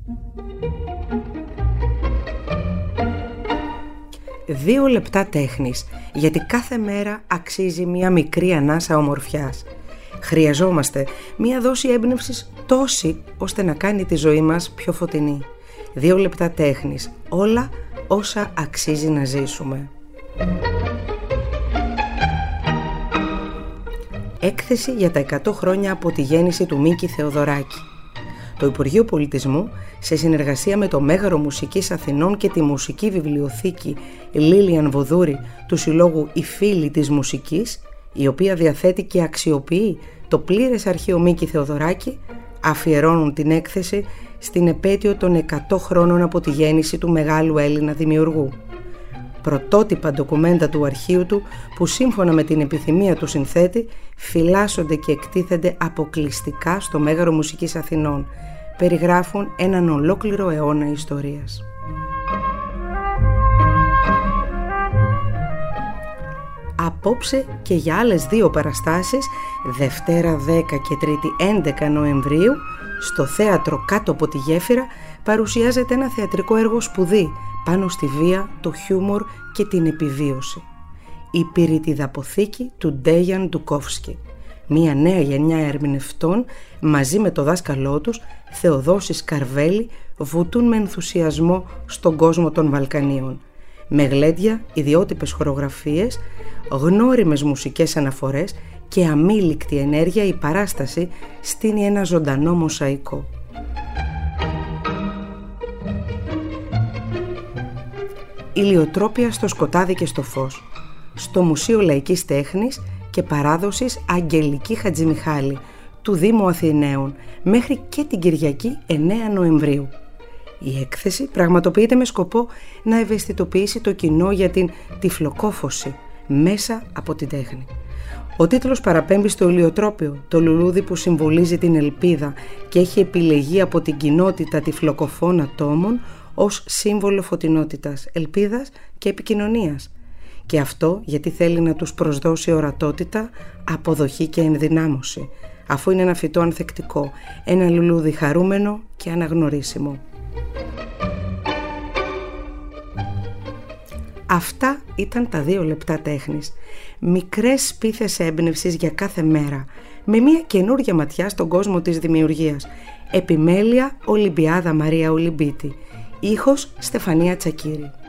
Δύο λεπτά τέχνης, γιατί κάθε μέρα αξίζει μια μικρή ανάσα ομορφιάς. Χρειαζόμαστε μια δόση έμπνευσης τόση ώστε να κάνει τη ζωή μας πιο φωτεινή. 2 λεπτά τέχνης, όλα όσα αξίζει να ζήσουμε. Έκθεση για τα 100 χρόνια από τη γέννηση του Μίκη Θεοδωράκη. Το Υπουργείο Πολιτισμού, σε συνεργασία με το Μέγαρο Μουσικής Αθηνών και τη Μουσική Βιβλιοθήκη Λίλιαν Βοδούρη του Συλλόγου «Οι Φίλοι της Μουσικής», η οποία διαθέτει και αξιοποιεί το πλήρες αρχείο Μίκη Θεοδωράκη, αφιερώνουν την έκθεση στην επέτειο των 100 χρόνων από τη γέννηση του μεγάλου Έλληνα δημιουργού. Πρωτότυπα ντοκουμέντα του αρχείου του, που σύμφωνα με την επιθυμία του συνθέτη φυλάσσονται και εκτίθενται αποκλειστικά στο Μέγαρο Μουσικής Αθηνών, περιγράφουν έναν ολόκληρο αιώνα ιστορίας. Απόψε και για άλλες 2 παραστάσεις, Δευτέρα 10 και Τρίτη 11 Νοεμβρίου, στο θέατρο Κάτω από τη Γέφυρα παρουσιάζεται ένα θεατρικό έργο σπουδή πάνω στη βία, το χιούμορ και την επιβίωση. Η πυρητιδαποθήκη του Ντέιαν Ντουκόφσκι. Μια νέα γενιά ερμηνευτών μαζί με το δάσκαλό τους, Θεοδόση Σκαρβέλη, βουτούν με ενθουσιασμό στον κόσμο των Βαλκανίων. Με γλέντια, ιδιότυπες χορογραφίες, γνώριμες μουσικές αναφορές και αμήλικτη ενέργεια, η παράσταση στείνει ένα ζωντανό μοσαϊκό. Ηλιοτρόπια στο σκοτάδι και στο φως. Στο Μουσείο Λαϊκής Τέχνης και Παράδοσης Αγγελική Χατζημιχάλη του Δήμου Αθηναίων μέχρι και την Κυριακή 9 Νοεμβρίου. Η έκθεση πραγματοποιείται με σκοπό να ευαισθητοποιήσει το κοινό για την τυφλοκόφωση μέσα από την τέχνη. Ο τίτλος παραπέμπει στο ηλιοτρόπιο, το λουλούδι που συμβολίζει την ελπίδα και έχει επιλεγεί από την κοινότητα τυφλοκοφών ατόμων ως σύμβολο φωτεινότητας, ελπίδας και επικοινωνίας. Και αυτό γιατί θέλει να τους προσδώσει ορατότητα, αποδοχή και ενδυνάμωση, αφού είναι ένα φυτό ανθεκτικό, ένα λουλούδι χαρούμενο και αναγνωρίσιμο. Αυτά ήταν τα 2 λεπτά τέχνης. Μικρές σπίθες έμπνευσης για κάθε μέρα, με μια καινούργια ματιά στον κόσμο της δημιουργίας. Επιμέλεια Ολυμπιάδα Μαρία Ολυμπίτη. Ήχος Στεφανία Τσακύρη.